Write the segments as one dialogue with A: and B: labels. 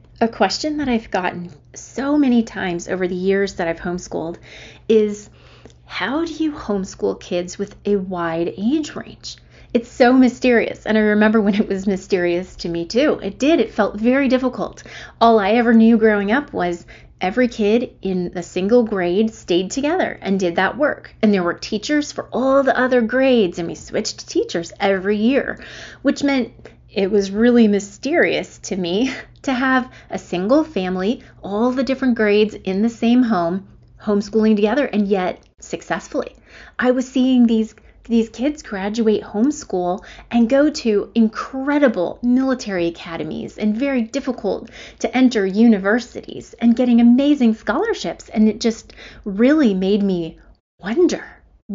A: A question that I've gotten so many times over the years that I've homeschooled is, how do you homeschool kids with a wide age range? It's so mysterious, and I remember when it was mysterious to me too. It felt very difficult. All I ever knew growing up was every kid in a single grade stayed together and did that work, and there were teachers for all the other grades, and we switched teachers every year, which meant it was really mysterious to me to have a single family, all the different grades in the same home, homeschooling together, and yet successfully. I was seeing these kids graduate homeschool and go to incredible military academies and very difficult to enter universities and getting amazing scholarships. And it just really made me wonder,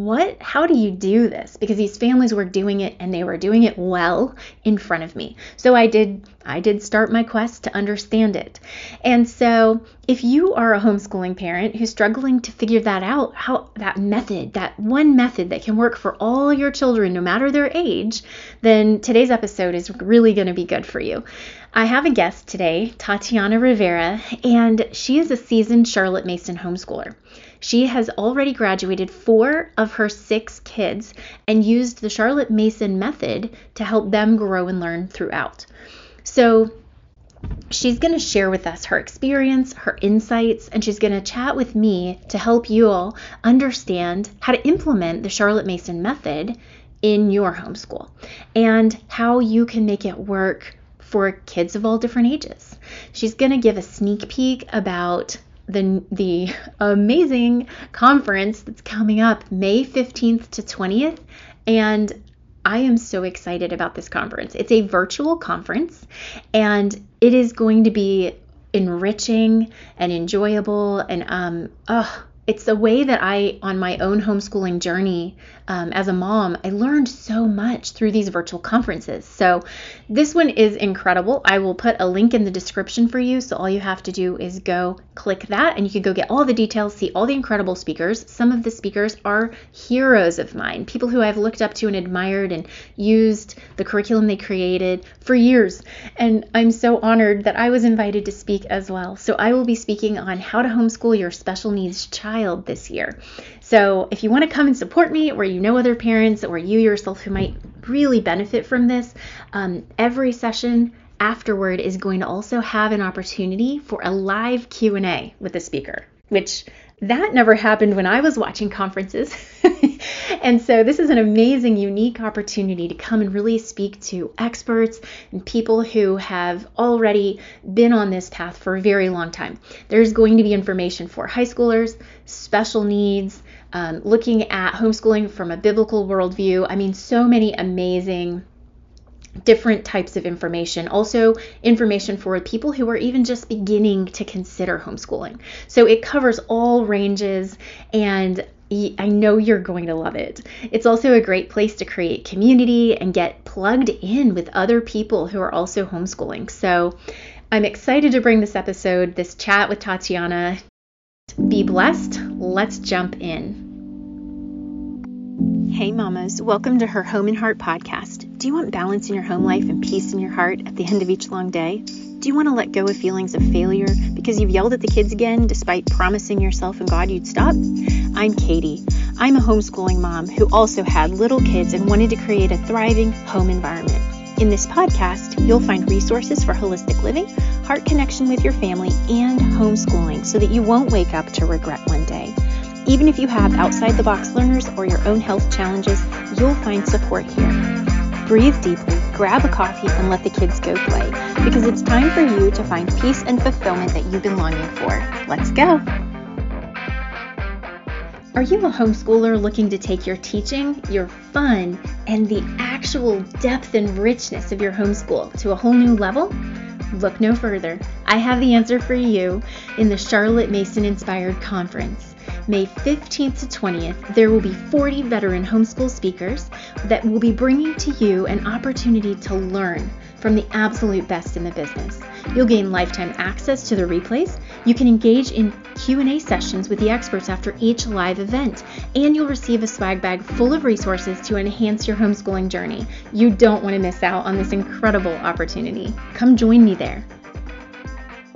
A: how do you do this? Because these families were doing it, and they were doing it well in front of me. So I did start my quest to understand it. And so if you are a homeschooling parent who's struggling to figure that out, how that one method that can work for all your children, no matter their age, then today's episode is really going to be good for you. I have a guest today, Tatiana Rivera, and she is a seasoned Charlotte Mason homeschooler. She has already graduated 4 of her 6 kids and used the Charlotte Mason method to help them grow and learn throughout. So she's going to share with us her experience, her insights, and she's going to chat with me to help you all understand how to implement the Charlotte Mason method in your homeschool and how you can make it work for kids of all different ages. She's going to give a sneak peek about the amazing conference that's coming up May 15th to 20th, and I am so excited about this conference. It's a virtual conference, and it is going to be enriching and enjoyable, and it's a way that on my own homeschooling journey as a mom, I learned so much through these virtual conferences. So this one is incredible. I will put a link in the description for you. So all you have to do is go click that, and you can go get all the details, see all the incredible speakers. Some of the speakers are heroes of mine, people who I've looked up to and admired and used the curriculum they created for years. And I'm so honored that I was invited to speak as well. So I will be speaking on how to homeschool your special needs child this year. So if you want to come and support me, or you know other parents or you yourself who might really benefit from this, every session afterward is going to also have an opportunity for a live Q&A with the speaker, which that never happened when I was watching conferences. And so this is an amazing, unique opportunity to come and really speak to experts and people who have already been on this path for a very long time. There's going to be information for high schoolers, special needs, looking at homeschooling from a biblical worldview. I mean, so many amazing different types of information. Also information for people who are even just beginning to consider homeschooling. So it covers all ranges, and I know you're going to love it. It's also a great place to create community and get plugged in with other people who are also homeschooling. So I'm excited to bring this chat with Tatiana. Be blessed. Let's jump in. Hey mamas, welcome to her Home and Heart podcast. Do you want balance in your home life and peace in your heart at the end of each long day? Do you want to let go of feelings of failure because you've yelled at the kids again despite promising yourself and God you'd stop? I'm Katie. I'm a homeschooling mom who also had little kids and wanted to create a thriving home environment. In this podcast, you'll find resources for holistic living, heart connection with your family, and homeschooling so that you won't wake up to regret one day. Even if you have outside-the-box learners or your own health challenges, you'll find support here. Breathe deeply, grab a coffee, and let the kids go play, because it's time for you to find peace and fulfillment that you've been longing for. Let's go! Are you a homeschooler looking to take your teaching, your fun, and the actual depth and richness of your homeschool to a whole new level? Look no further. I have the answer for you in the Charlotte Mason Inspired Conference. May 15th to 20th, there will be 40 veteran homeschool speakers that will be bringing to you an opportunity to learn from the absolute best in the business. You'll gain lifetime access to the replays. You can engage in Q&A sessions with the experts after each live event, and you'll receive a swag bag full of resources to enhance your homeschooling journey. You don't want to miss out on this incredible opportunity. Come join me there.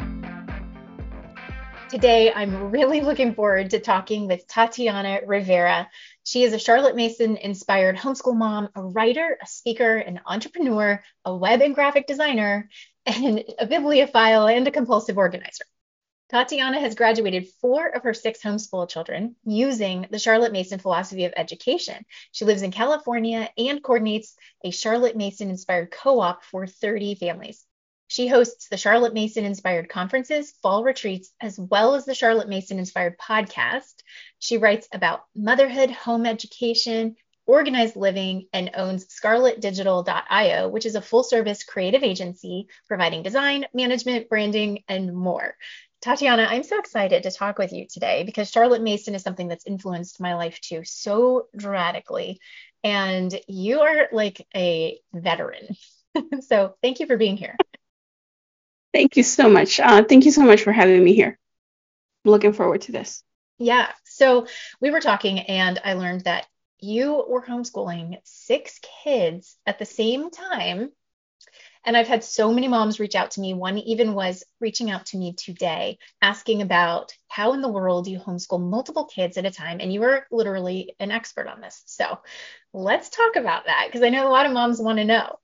A: Today, I'm really looking forward to talking with Tatiana Rivera. She is a Charlotte Mason inspired homeschool mom, a writer, a speaker, an entrepreneur, a web and graphic designer, and a bibliophile and a compulsive organizer. Tatiana has graduated 4 of her 6 homeschool children using the Charlotte Mason philosophy of education. She lives in California and coordinates a Charlotte Mason inspired co op for 30 families. She hosts the Charlotte Mason inspired conferences, fall retreats, as well as the Charlotte Mason inspired podcast. She writes about motherhood, home education, organized living, and owns scarletdigital.io, which is a full service creative agency providing design, management, branding, and more. Tatiana, I'm so excited to talk with you today because Charlotte Mason is something that's influenced my life too so dramatically. And you are like a veteran. So thank you for being here.
B: Thank you so much. Thank you so much for having me here. I'm looking forward to this.
A: Yeah. So we were talking, and I learned that you were homeschooling 6 kids at the same time. And I've had so many moms reach out to me. One even was reaching out to me today asking about how in the world you homeschool multiple kids at a time. And you are literally an expert on this. So let's talk about that because I know a lot of moms want to know.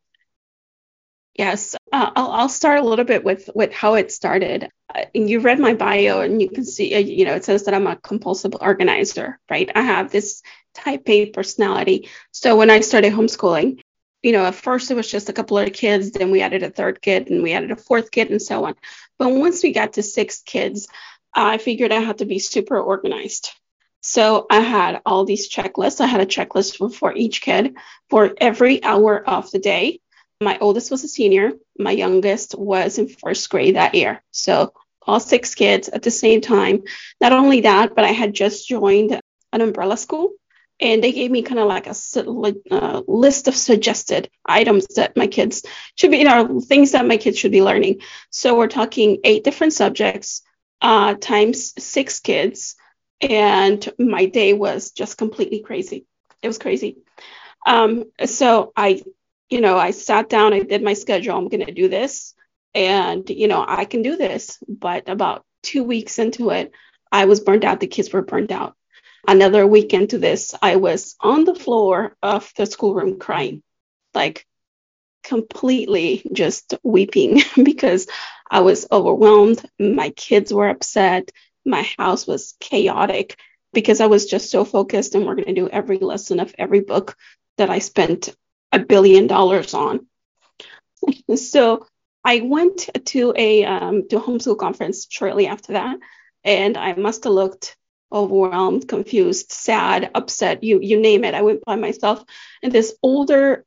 B: Yes, I'll start a little bit with how it started. You read my bio and you can see, it says that I'm a compulsive organizer, right? I have this type A personality. So when I started homeschooling, at first it was just a couple of kids, then we added a third kid and we added a fourth kid and so on. But once we got to 6 kids, I figured I had to be super organized. So I had all these checklists. I had a checklist for each kid for every hour of the day. My oldest was a senior. My youngest was in first grade that year. So all 6 kids at the same time. Not only that, but I had just joined an umbrella school. And they gave me kind of like a list of suggested items that my kids should be, things that my kids should be learning. So we're talking 8 different subjects times 6 kids. And my day was just completely crazy. It was crazy. So I sat down, I did my schedule. I'm going to do this. And, I can do this. But about 2 weeks into it, I was burnt out. The kids were burnt out. Another week into this, I was on the floor of the schoolroom crying, like completely just weeping because I was overwhelmed. My kids were upset. My house was chaotic because I was just so focused and we're going to do every lesson of every book that I spent $1 billion on. So I went to a homeschool conference shortly after that, and I must have looked overwhelmed, confused, sad, upset, you name it. I went by myself, and this older,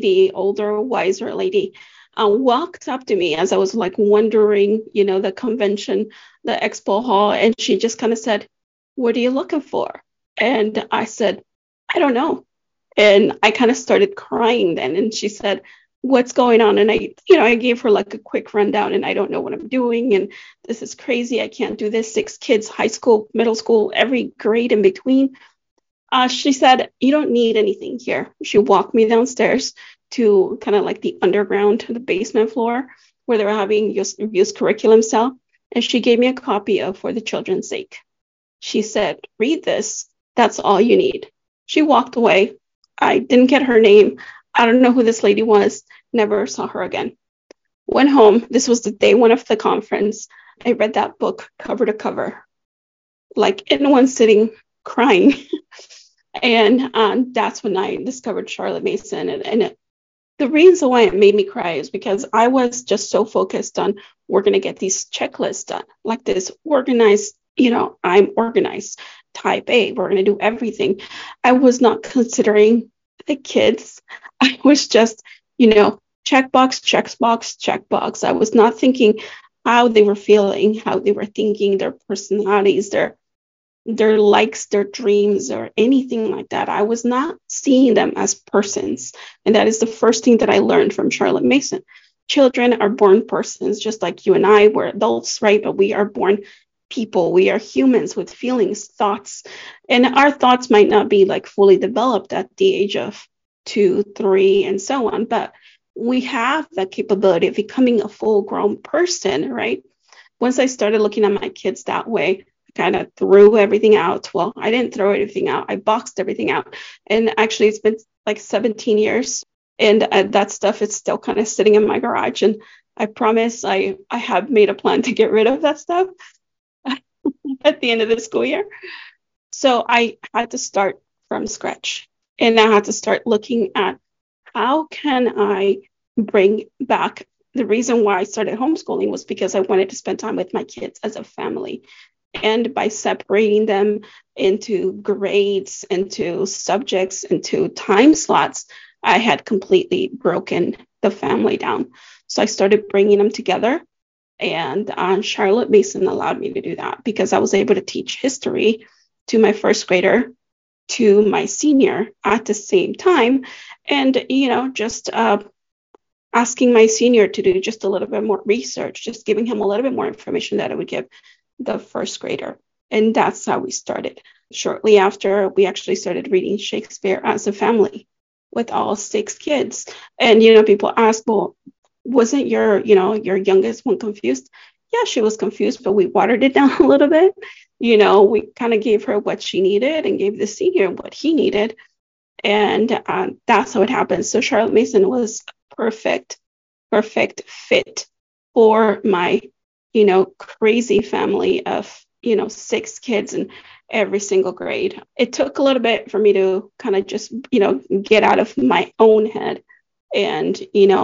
B: wiser lady walked up to me as I was like wandering, the convention, the expo hall, and she just kind of said, "What are you looking for?" And I said, "I don't know." And I kind of started crying then. And she said, "What's going on?" And I gave her like a quick rundown, and I don't know what I'm doing. And this is crazy. I can't do this. 6 kids, high school, middle school, every grade in between. She said, "You don't need anything here." She walked me downstairs to kind of like the underground, the basement floor where they were having youth curriculum cell. And she gave me a copy of For the Children's Sake. She said, "Read this. That's all you need." She walked away. I didn't get her name. I don't know who this lady was. Never saw her again. Went home. This was the day 1 of the conference. I read that book cover to cover, like in one sitting, crying. And that's when I discovered Charlotte Mason. And the reason why it made me cry is because I was just so focused on we're going to get these checklists done, like this organized, I'm organized, type A, we're going to do everything. I was not considering the kids. I was just, checkbox, checkbox. I was not thinking how they were feeling, how they were thinking, their personalities, their likes, their dreams, or anything like that. I was not seeing them as persons. And that is the first thing that I learned from Charlotte Mason. Children are born persons, just like you and I were adults, right? But we are born people. We are humans with feelings, thoughts, and our thoughts might not be like fully developed at the age of 2, 3, and so on. But we have that capability of becoming a full grown person, right? once I started looking at my kids that way, I kind of threw everything out. Well, I didn't throw everything out. I boxed everything out. And actually, it's been like 17 years. And that stuff is still kind of sitting in my garage. And I promise I have made a plan to get rid of that stuff at the end of the school year. So I had to start from scratch. And I had to start looking at how can I bring back. The reason why I started homeschooling was because I wanted to spend time with my kids as a family. And by separating them into grades, into subjects, into time slots, I had completely broken the family down. So I started bringing them together. And Charlotte Mason allowed me to do that because I was able to teach history to my first grader, to my senior at the same time. And, just asking my senior to do just a little bit more research, just giving him a little bit more information that I would give the first grader. And that's how we started. Shortly after, we actually started reading Shakespeare as a family with all 6 kids. And, people ask, well, wasn't your youngest one confused? Yeah, she was confused, but we watered it down a little bit. We kind of gave her what she needed and gave the senior what he needed. And that's how it happened. So Charlotte Mason was perfect fit for my, crazy family of, 6 kids in every single grade. It took a little bit for me to kind of just, get out of my own head and,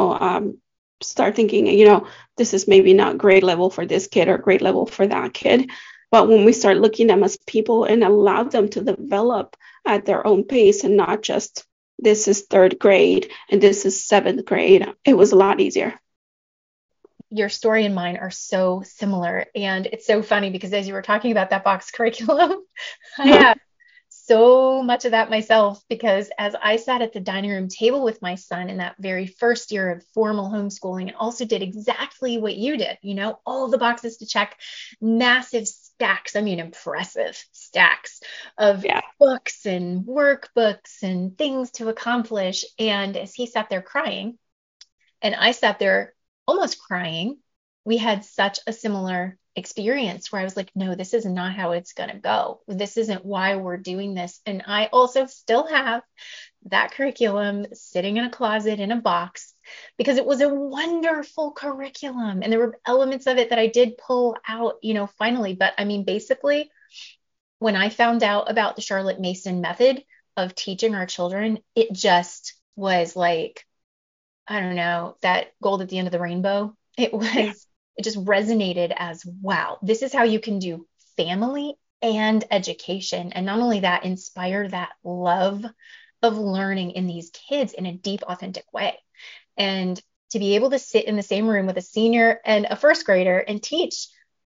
B: start thinking, this is maybe not grade level for this kid or grade level for that kid. But when we start looking at them as people and allow them to develop at their own pace and not just this is 3rd grade and this is 7th grade, it was a lot easier.
A: Your story and mine are so similar. And it's so funny because as you were talking about that box curriculum, I have so much of that myself because as I sat at the dining room table with my son in that very first year of formal homeschooling and also did exactly what you did, all the boxes to check, massive stacks, impressive stacks of books and workbooks and things to accomplish. And as he sat there crying and I sat there almost crying, we had such a similar experience where I was like, no, this is not how it's going to go. This isn't why we're doing this. And I also still have that curriculum sitting in a closet in a box because it was a wonderful curriculum. And there were elements of it that I did pull out, finally. But basically, when I found out about the Charlotte Mason method of teaching our children, it just was like, I don't know, that gold at the end of the rainbow. It just resonated as, wow, this is how you can do family and education. And not only that, inspire that love of learning in these kids in a deep, authentic way. And to be able to sit in the same room with a senior and a first grader and teach,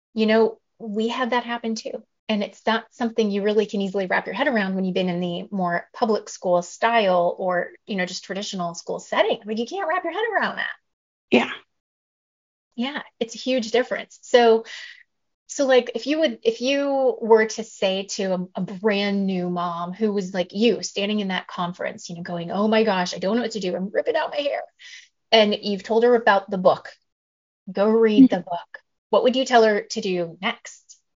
A: we had that happen too. And it's not something you really can easily wrap your head around when you've been in the more public school style or, just traditional school setting. You can't wrap your head around that.
B: Yeah.
A: Yeah, it's a huge difference. So like if you were to say to a brand new mom who was like you standing in that conference, going, oh my gosh, I don't know what to do. I'm ripping out my hair. And you've told her about the book, go read the book. What would you tell her to do next?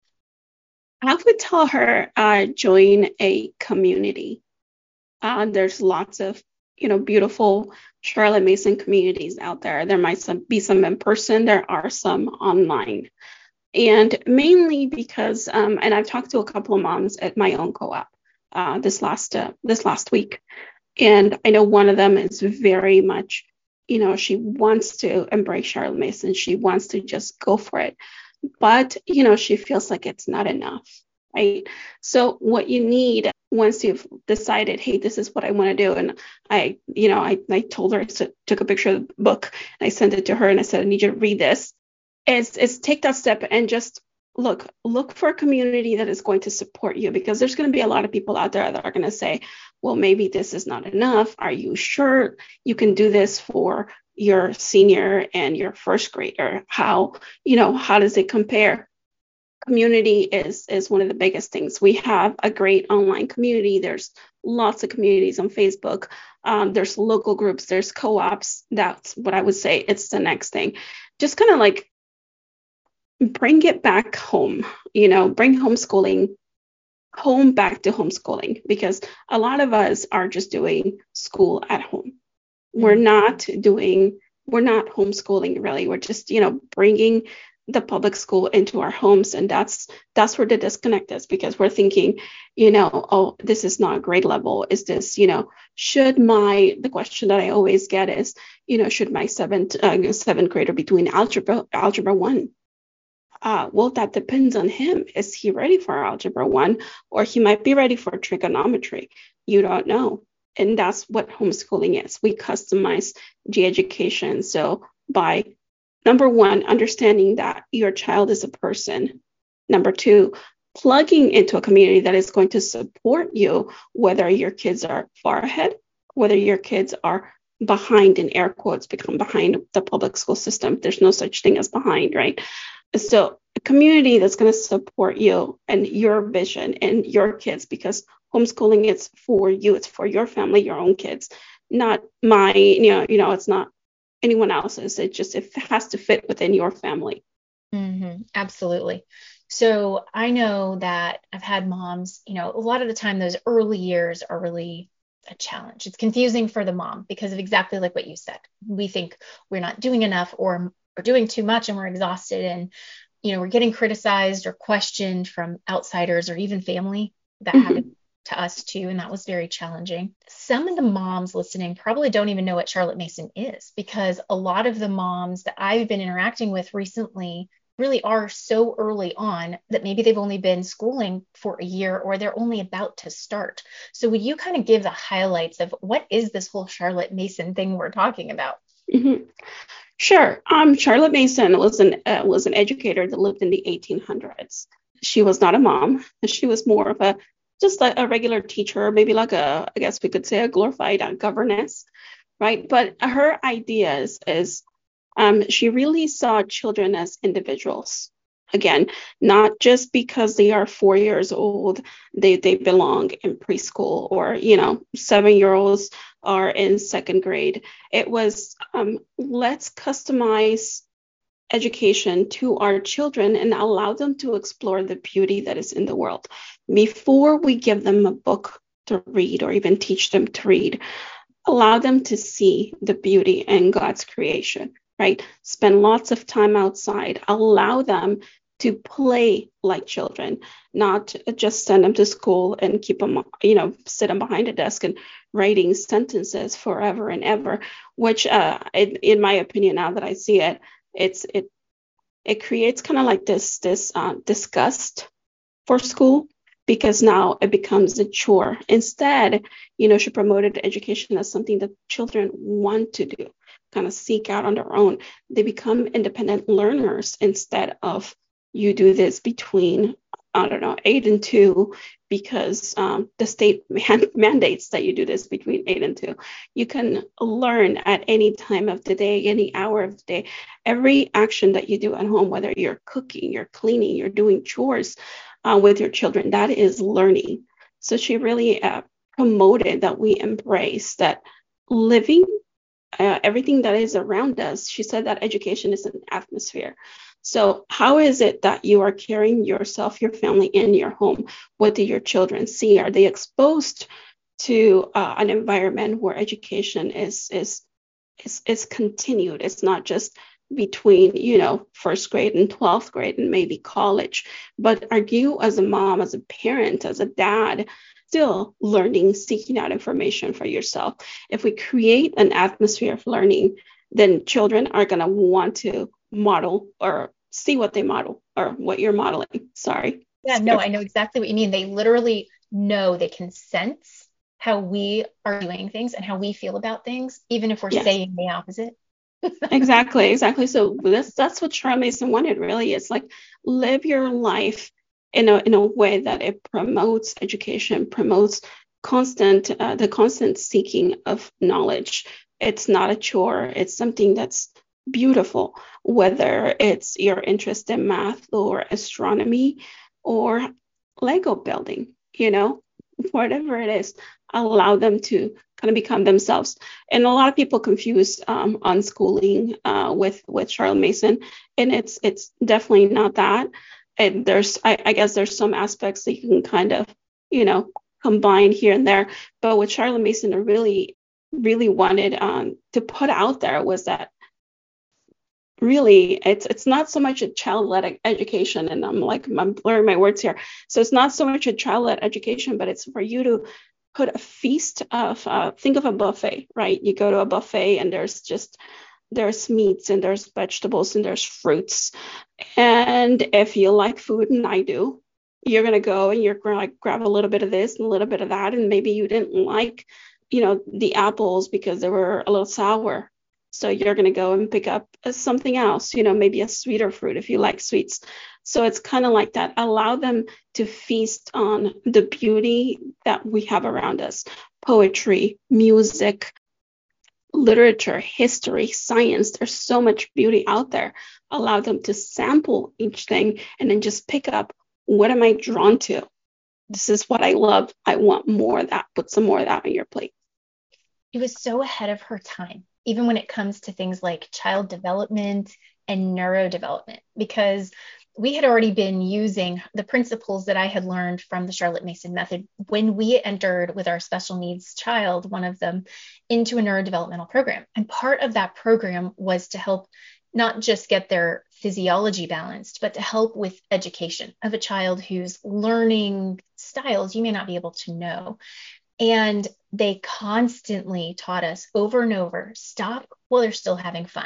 B: I would tell her join a community. There's lots of, beautiful Charlotte Mason communities out there. There might be some in person. There are some online. And mainly because, and I've talked to a couple of moms at my own co-op this last week. And I know one of them is very much, she wants to embrace Charlotte Mason. She wants to just go for it. But, she feels like it's not enough, right? So what you need once you've decided, hey, this is what I want to do. And I told her, I took a picture of the book and I sent it to her and I said, I need you to read this. Is take that step and just look for a community that is going to support you, because there's going to be a lot of people out there that are going to say, well, maybe this is not enough. Are you sure you can do this for your senior and your first grader? How does it compare? Community is one of the biggest things. We have a great online community. There's lots of communities on Facebook. There's local groups, there's co-ops. That's what I would say. It's the next thing. Just kind of like bring it back home, bring homeschooling home back to homeschooling, because a lot of us are just doing school at home. We're not homeschooling really. We're just, bringing the public school into our homes. And that's where the disconnect is, because we're thinking, oh, this is not grade level. Is this, the question that I always get is, should my seventh grader be doing algebra one? Well, that depends on him. Is he ready for algebra one, or he might be ready for trigonometry? You don't know. And that's what homeschooling is. We customize the education. So by number one, understanding that your child is a person. Number two, plugging into a community that is going to support you, whether your kids are far ahead, whether your kids are behind, in air quotes, become behind the public school system. There's no such thing as behind, right? So a community that's going to support you and your vision and your kids, because homeschooling is for you. It's for your family, your own kids, not my, it's not anyone else's. It has to fit within your family.
A: Absolutely. So I know that I've had moms, a lot of the time those early years are really a challenge. It's confusing for the mom because of exactly like what you said. We think we're not doing enough, or we're doing too much and we're exhausted, and we're getting criticized or questioned from outsiders or even family. That happened to us too, and that was very challenging. Some of the moms listening probably don't even know what Charlotte Mason is, because a lot of the moms that I've been interacting with recently really are so early on that maybe they've only been schooling for a year, or they're only about to start. So would you kind of give the highlights of what is this whole Charlotte Mason thing we're talking about?
B: Sure. Charlotte Mason was an educator that lived in the 1800s. She was not a mom. She was more of a regular teacher, maybe like I guess we could say a glorified governess, right? But her ideas is she really saw children as individuals. Again, not just because they are 4 years old, they belong in preschool, or 7-year-olds are in second grade. It was let's customize education to our children and allow them to explore the beauty that is in the world before we give them a book to read, or even teach them to read. Allow them to see the beauty in God's creation, right? Spend lots of time outside. Allow them to play like children, not just send them to school and keep them, sit them behind a desk and writing sentences forever and ever, which in my opinion, now that I see it, it creates kind of like this disgust for school, because now it becomes a chore. Instead, she promoted education as something that children want to do, kind of seek out on their own. They become independent learners, instead of you do this between, 8 and 2, because the state mandates that you do this between 8 and 2. You can learn at any time of the day, any hour of the day. Every action that you do at home, whether you're cooking, you're cleaning, you're doing chores with your children, that is learning. So she really promoted that we embrace that living, everything that is around us. She said that education is an atmosphere. So how is it that you are carrying yourself, your family in your home? What do your children see? Are they exposed to an environment where education is continued? It's not just between, first grade and 12th grade and maybe college, but are you, as a mom, as a parent, as a dad, still learning, seeking out information for yourself? If we create an atmosphere of learning, then children are going to want to model or see what they model, or what you're modeling. Sorry.
A: Yeah, no, I know exactly what you mean. They literally know, they can sense how we are doing things and how we feel about things, even if we're saying the opposite.
B: Exactly. So that's what Charlotte Mason wanted, really. It's like, live your life in a way that it promotes education, promotes the constant seeking of knowledge. It's not a chore. It's something that's beautiful, whether it's your interest in math or astronomy or Lego building. whatever it is, allow them to kind of become themselves. And a lot of people confuse unschooling with Charlotte Mason, and it's definitely not that. And I guess there's some aspects that you can kind of, you know, combine here and there. But what Charlotte Mason really wanted to put out there was that really it's not so much a child-led education, and I'm blurring my words here. So it's not so much a child-led education, but it's for you to put a feast of think of a buffet, right? You go to a buffet and there's meats and there's vegetables and there's fruits. And if you like food, and I do, you're going to go and you're going to like grab a little bit of this and a little bit of that. And maybe you didn't like, the apples because they were a little sour. So you're going to go and pick up something else, maybe a sweeter fruit if you like sweets. So it's kind of like that. Allow them to feast on the beauty that we have around us: poetry, music, literature, history, science. There's so much beauty out there. Allow them to sample each thing and then just pick up, what am I drawn to? This is what I love. I want more of that. Put some more of that on your plate.
A: It was so ahead of her time, even when it comes to things like child development and neurodevelopment, because we had already been using the principles that I had learned from the Charlotte Mason method when we entered with our special needs child, one of them, into a neurodevelopmental program. And part of that program was to help not just get their physiology balanced, but to help with education of a child whose learning styles you may not be able to know. And they constantly taught us over and over, stop while they're still having fun.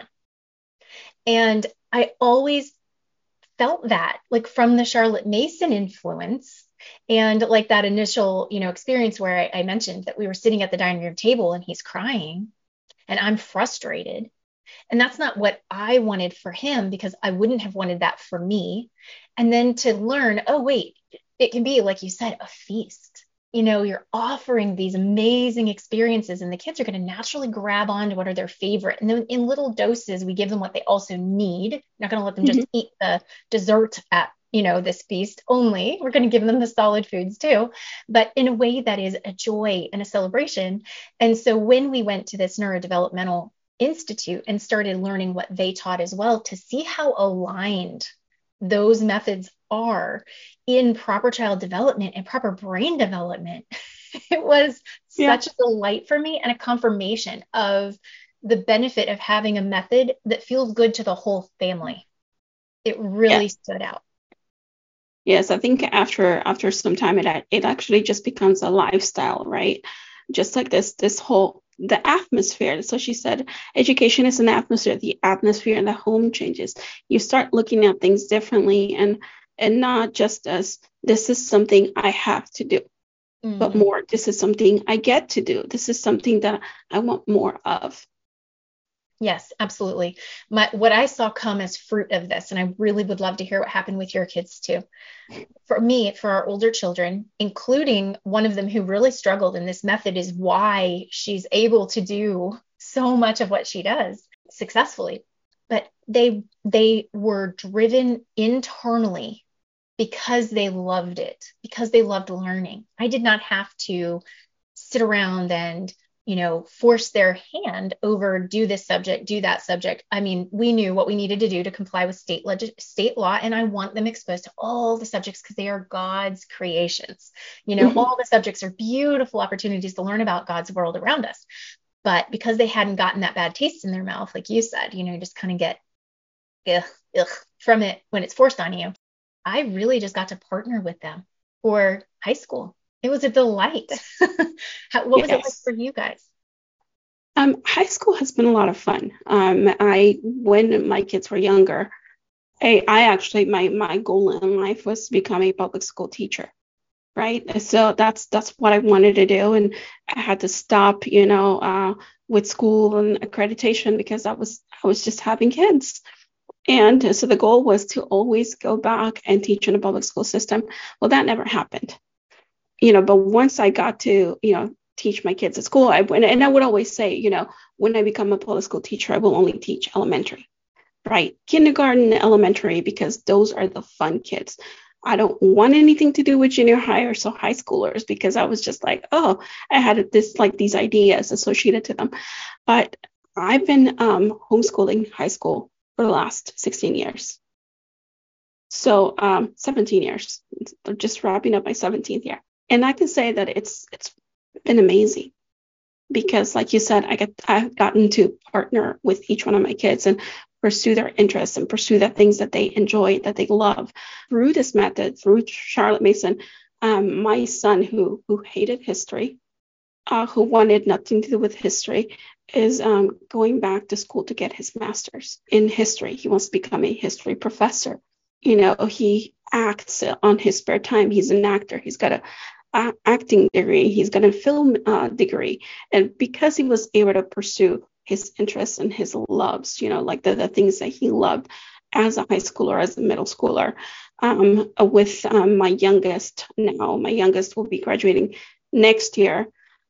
A: And I always felt that, like, from the Charlotte Mason influence, and like that initial, experience where I mentioned that we were sitting at the dining room table and he's crying and I'm frustrated. And that's not what I wanted for him, because I wouldn't have wanted that for me. And then to learn, oh, wait, it can be, like you said, a feast. You're offering these amazing experiences, and the kids are going to naturally grab on to what are their favorite. And then in little doses, we give them what they also need. Not going to let them just eat the dessert at, this feast only. We're going to give them the solid foods too, but in a way that is a joy and a celebration. And so when we went to this neurodevelopmental institute and started learning what they taught as well, to see how aligned those methods are in proper child development and proper brain development, it was such a delight for me and a confirmation of the benefit of having a method that feels good to the whole family. It really stood out.
B: Yes, I think after some time, it actually just becomes a lifestyle, right? Just like this whole the atmosphere. So she said, education is an atmosphere. The atmosphere in the home changes. You start looking at things differently, and not just as this is something I have to do, but more, this is something I get to do. This is something that I want more of.
A: Yes, absolutely. What I saw come as fruit of this, and I really would love to hear what happened with your kids too. For me, for our older children, including one of them who really struggled, and this method is why she's able to do so much of what she does successfully. But they were driven internally because they loved it, because they loved learning. I did not have to sit around and force their hand over, do this subject, do that subject. I mean, we knew what we needed to do to comply with state law, and I want them exposed to all the subjects because they are God's creations. All the subjects are beautiful opportunities to learn about God's world around us. But because they hadn't gotten that bad taste in their mouth, like you said, you just kind of get ugh from it when it's forced on you. I really just got to partner with them for high school. It was a delight. What was it like for you guys?
B: High school has been a lot of fun. When my kids were younger, I actually, my goal in life was to become a public school teacher, right? So that's what I wanted to do, and I had to stop, with school and accreditation because I was just having kids. And so the goal was to always go back and teach in a public school system. Well, that never happened. But once I got to, teach my kids at school, I would always say, when I become a public school teacher, I will only teach elementary, right? Kindergarten, elementary, because those are the fun kids. I don't want anything to do with junior high or so high schoolers, because I was just like, oh, I had this like these ideas associated to them. But I've been homeschooling high school for the last 16 years. So 17 years, just wrapping up my 17th year. And I can say that it's been amazing, because like you said, I've gotten to partner with each one of my kids and pursue their interests and pursue the things that they enjoy, that they love. Through this method, through Charlotte Mason, my son who hated history, who wanted nothing to do with history, is going back to school to get his master's in history. He wants to become a history professor. He acts on his spare time. He's an actor. He's got a acting degree. He's got a film degree. And because he was able to pursue his interests and his loves, like the things that he loved as a high schooler, as a middle schooler, with my youngest now. My youngest will be graduating next year.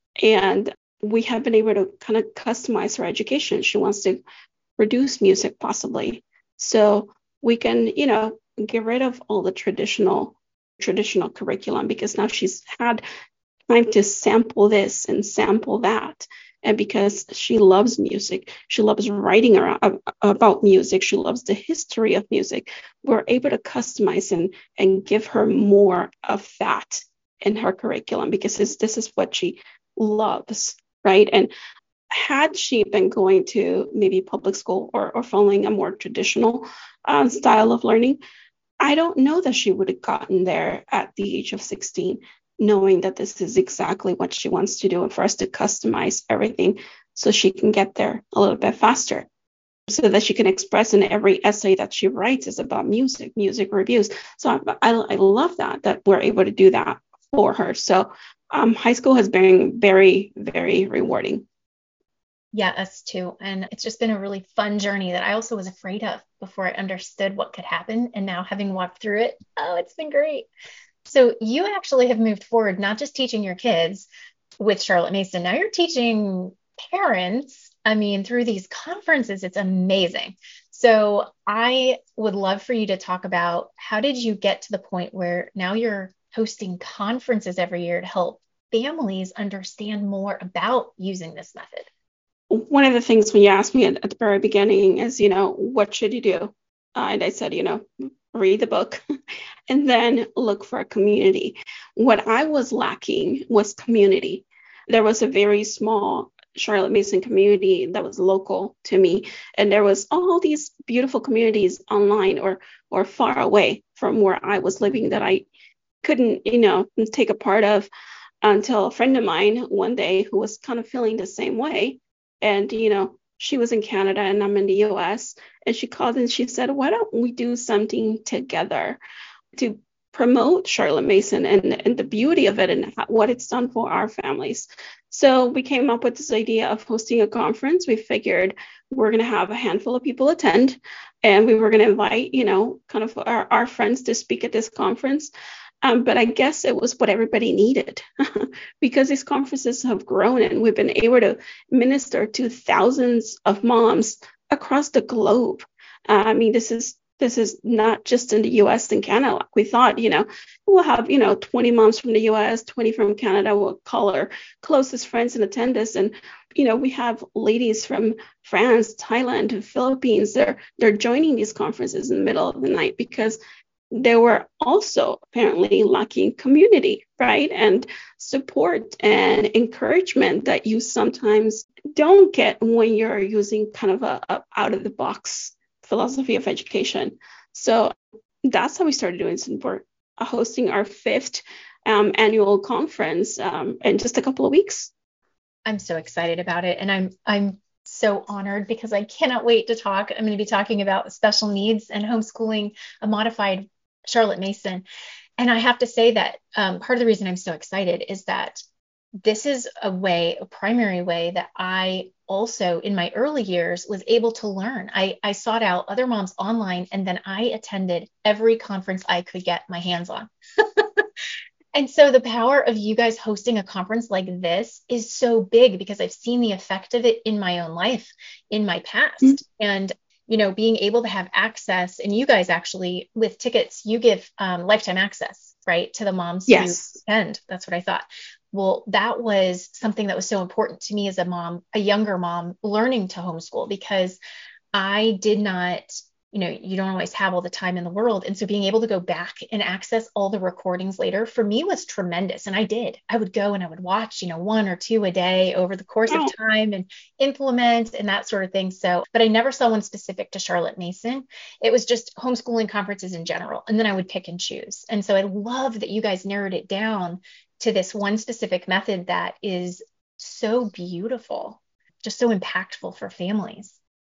B: And we have been able to kind of customize her education. She wants to produce music possibly. So we can, get rid of all the traditional curriculum, because now she's had time to sample this and sample that. And because she loves music, she loves writing about music, she loves the history of music, we're able to customize and give her more of that in her curriculum, because this is what she loves, right? And had she been going to maybe public school or following a more traditional style of learning, I don't know that she would have gotten there at the age of 16, knowing that this is exactly what she wants to do, and for us to customize everything so she can get there a little bit faster, so that she can express in every essay that she writes is about music reviews. So I love that we're able to do that for her. So high school has been very, very rewarding.
A: Yeah, us too. And it's just been a really fun journey that I also was afraid of before I understood what could happen. And now having walked through it, oh, it's been great. So you actually have moved forward, not just teaching your kids with Charlotte Mason, now you're teaching parents. I mean, through these conferences, it's amazing. So I would love for you to talk about, how did you get to the point where now you're hosting conferences every year to help families understand more about using this method?
B: One of the things when you asked me at the very beginning is, what should you do? And I said, read the book and then look for a community. What I was lacking was community. There was a very small Charlotte Mason community that was local to me, and there was all these beautiful communities online or far away from where I was living that I couldn't, take a part of, until a friend of mine one day, who was kind of feeling the same way. And, she was in Canada and I'm in the US, and she called and she said, why don't we do something together to promote Charlotte Mason and the beauty of it and what it's done for our families. So we came up with this idea of hosting a conference. We figured we're going to have a handful of people attend, and we were going to invite, kind of our friends to speak at this conference. But I guess it was what everybody needed because these conferences have grown and we've been able to minister to thousands of moms across the globe. I mean, this is not just in the US and Canada. Like we thought, we'll have, 20 moms from the US, 20 from Canada. We'll call our closest friends and attend this. And, we have ladies from France, Thailand, Philippines. They're joining these conferences in the middle of the night because they were also apparently lacking community, right? And support and encouragement that you sometimes don't get when you're using kind of a out of the box philosophy of education. So that's how we started doing this. We're hosting our 5th annual conference in just a couple of weeks.
A: I'm so excited about it. And I'm so honored because I cannot wait to talk. I'm going to be talking about special needs and homeschooling a modified Charlotte Mason. And I have to say that part of the reason I'm so excited is that this is a primary way that I also in my early years was able to learn. I sought out other moms online, and then I attended every conference I could get my hands on. And so the power of you guys hosting a conference like this is so big because I've seen the effect of it in my own life, in my past. Mm-hmm. And being able to have access, and you guys actually with tickets, you give lifetime access, right, to the moms who
B: Yes.
A: attend. That's what I thought. Well, that was something that was so important to me as a mom, a younger mom, learning to homeschool, because I did not, you don't always have all the time in the world. And so being able to go back and access all the recordings later for me was tremendous. And I did. I would go and I would watch, one or two a day over the course of
B: Oh,
A: time and implement and that sort of thing. So, but I never saw one specific to Charlotte Mason. It was just homeschooling conferences in general. And then I would pick and choose. And so I love that you guys narrowed it down to this one specific method that is so beautiful, just so impactful for families.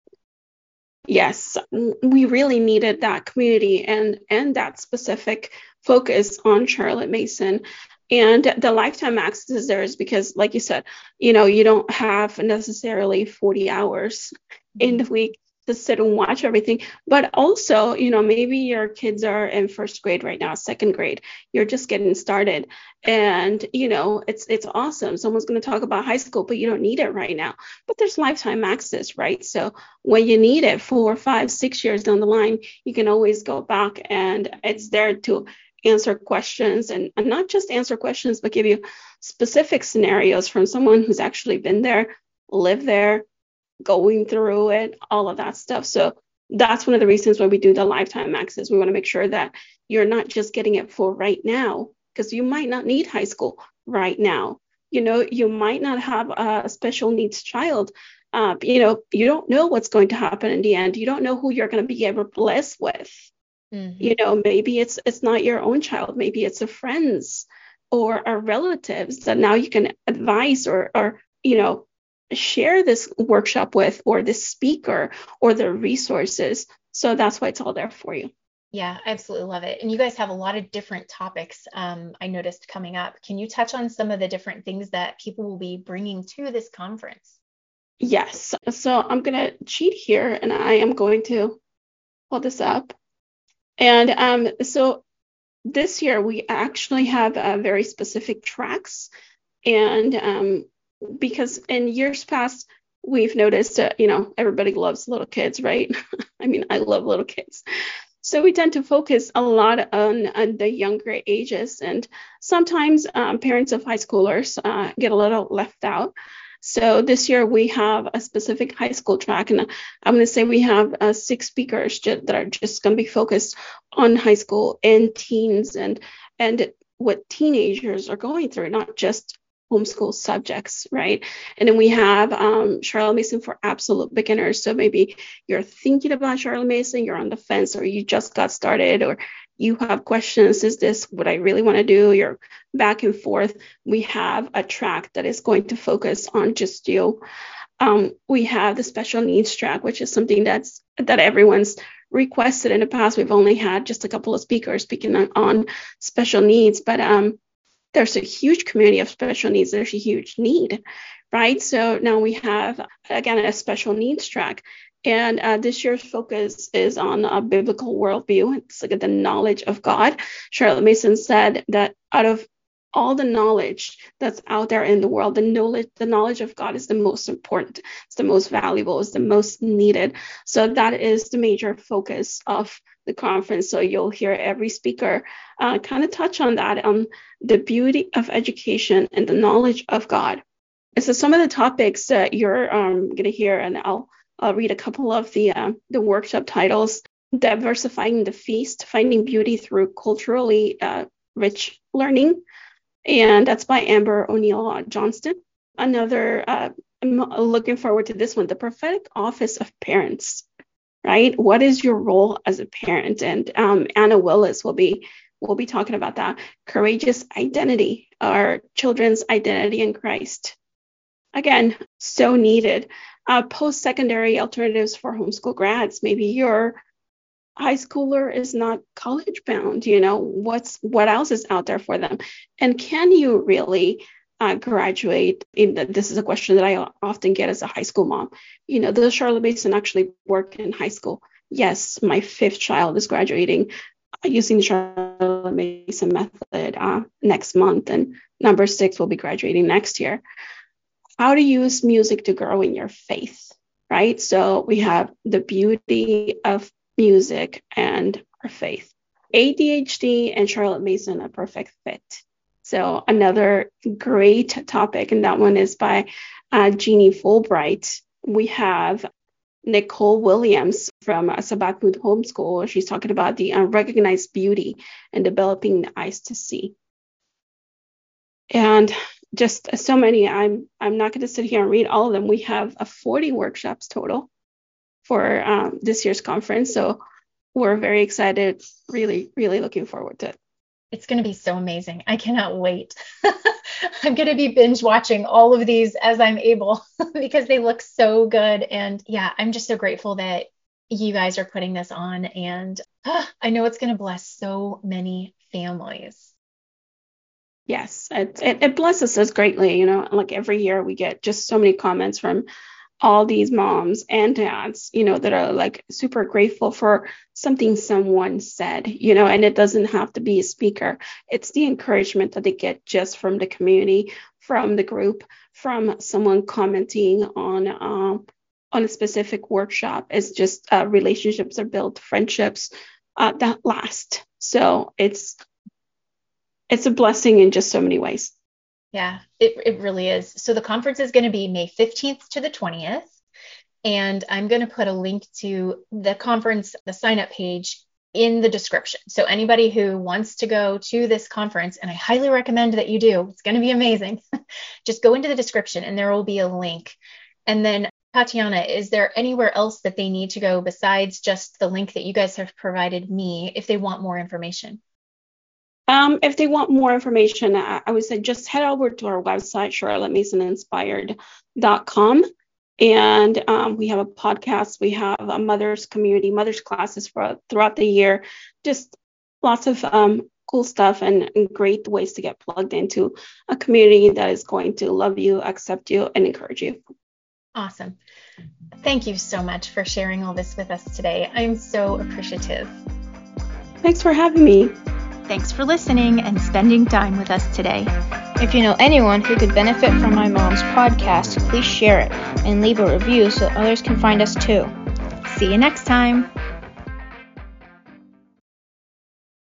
B: yes, we really needed that community and that specific focus on Charlotte Mason. And the lifetime access is there is because, like you said, you don't have necessarily 40 hours in the week to sit and watch everything. But also, maybe your kids are in first grade right now, second grade, you're just getting started. And, it's awesome. Someone's going to talk about high school, but you don't need it right now. But there's lifetime access, right? So when you need it 4, 5, 6 years down the line, you can always go back and it's there to answer questions and not just answer questions, but give you specific scenarios from someone who's actually been there, lived there, going through it, all of that stuff. So that's one of the reasons why we do the lifetime access. We want to make sure that you're not just getting it for right now, because you might not need high school right now. You might not have a special needs child. You don't know what's going to happen in the end. You don't know who you're going to be ever blessed with. Maybe it's not your own child. Maybe it's a friend's or a relatives that now you can advise or share this workshop with, or this speaker, or the resources. So that's why it's all there for you.
A: Yeah, I absolutely love it. And you guys have a lot of different topics I noticed coming up. Can you touch on some of the different things that people will be bringing to this conference?
B: Yes. So I'm going to cheat here and I am going to pull this up. And so this year we actually have very specific tracks. And because in years past, we've noticed that, everybody loves little kids, right? I mean, I love little kids. So we tend to focus a lot on the younger ages. And sometimes parents of high schoolers get a little left out. So this year we have a specific high school track, and I'm going to say we have 6 speakers that are just going to be focused on high school and teens and what teenagers are going through, not just homeschool subjects, right? And then we have Charlotte Mason for absolute beginners. So maybe you're thinking about Charlotte Mason, you're on the fence, or you just got started, or you have questions. Is this what I really want to do? You're back and forth. We have a track that is going to focus on just you. We have the special needs track, which is something that everyone's requested. In the past, we've only had just a couple of speakers speaking on special needs, but there's a huge community of special needs. There's a huge need, right? So now we have, again, a special needs track. And this year's focus is on a biblical worldview. It's like the knowledge of God. Charlotte Mason said that out of all the knowledge that's out there in the world, the knowledge of God is the most important. It's the most valuable. It's the most needed. So that is the major focus of the conference. So you'll hear every speaker kind of touch on that, on the beauty of education and the knowledge of God. And so some of the topics that you're going to hear, and I'll read a couple of the workshop titles: Diversifying the Feast, Finding Beauty Through Culturally Rich Learning. And that's by Amber O'Neill Johnston. Another, I'm looking forward to this one, The Prophetic Office of Parents, right? What is your role as a parent? And Anna Willis will be talking about that. Courageous Identity, our children's identity in Christ. Again, so needed. Post-secondary alternatives for homeschool grads. Maybe your high schooler is not college bound, what else is out there for them? And can you really graduate? This is a question that I often get as a high school mom. Does Charlotte Mason actually work in high school? Yes, my 5th child is graduating using the Charlotte Mason method next month, and number 6 will be graduating next year. How to use music to grow in your faith. right? So we have the beauty of music and our faith. ADHD and Charlotte Mason, a perfect fit. So another great topic, and that one is by Jeannie Fulbright. We have Nicole Williams from Sabat Mood Homeschool. She's talking about the unrecognized beauty and developing the eyes to see. And just so many. I'm not going to sit here and read all of them. We have 40 workshops total for this year's conference. So we're very excited, really, really looking forward to it.
A: It's going to be so amazing. I cannot wait. I'm going to be binge watching all of these as I'm able because they look so good. And yeah, I'm just so grateful that you guys are putting this on. And I know it's going to bless so many families.
B: Yes, it blesses us greatly. Like every year we get just so many comments from all these moms and dads, that are like super grateful for something someone said, and it doesn't have to be a speaker. It's the encouragement that they get just from the community, from the group, from someone commenting on a specific workshop. It's just relationships are built, friendships that last. So it's a blessing in just so many ways.
A: Yeah, it really is. So the conference is going to be May 15th to the 20th. And I'm going to put a link to the conference, the sign up page in the description. So anybody who wants to go to this conference, and I highly recommend that you do, it's going to be amazing. Just go into the description and there will be a link. And then Tatiana, is there anywhere else that they need to go besides just the link that you guys have provided me if they want more information?
B: If they want more information, I would say just head over to our website, charlottemasoninspired.com. And we have a podcast. We have a mother's community, mother's classes throughout the year. Just lots of cool stuff and great ways to get plugged into a community that is going to love you, accept you, and encourage you.
A: Awesome. Thank you so much for sharing all this with us today. I'm so appreciative.
B: Thanks for having me.
A: Thanks for listening and spending time with us today.
C: If you know anyone who could benefit from my mom's podcast, please share it and leave a review so others can find us too.
A: See you next time.